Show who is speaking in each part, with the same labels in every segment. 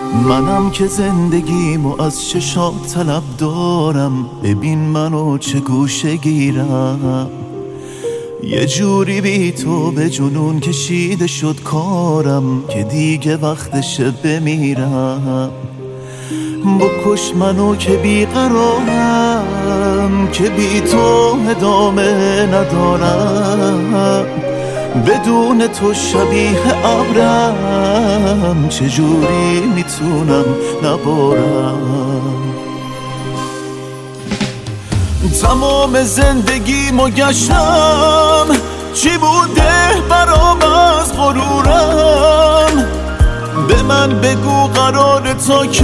Speaker 1: منم که زندگیمو از چشات طلب دارم، ببین منو چه گوشه گیرم. یه جوری بی تو به جنون کشیده شد کارم که دیگه وقتشه بمیرم. بکش منو که بیقرارم، که بی تو ادامه ندارم. بدون تو شبیه ابرم، چجوری میتونم نبارم. تمام زندگیمو گشتم، چی بوده برام از غرورم. به من بگو قرار تا کی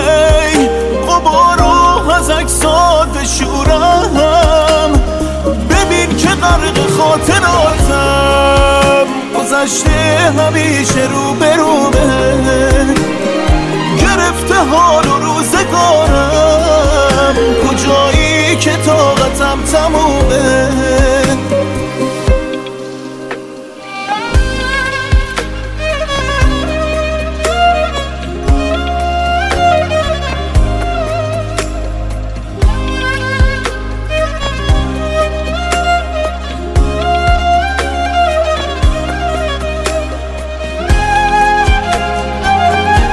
Speaker 1: غبارو از عکسات بشورم. ببین که غرق خاطراتم، گذشته همیشه رو برومه. گرفته حال و روزگارم، کجایی که طاقتم تمومه.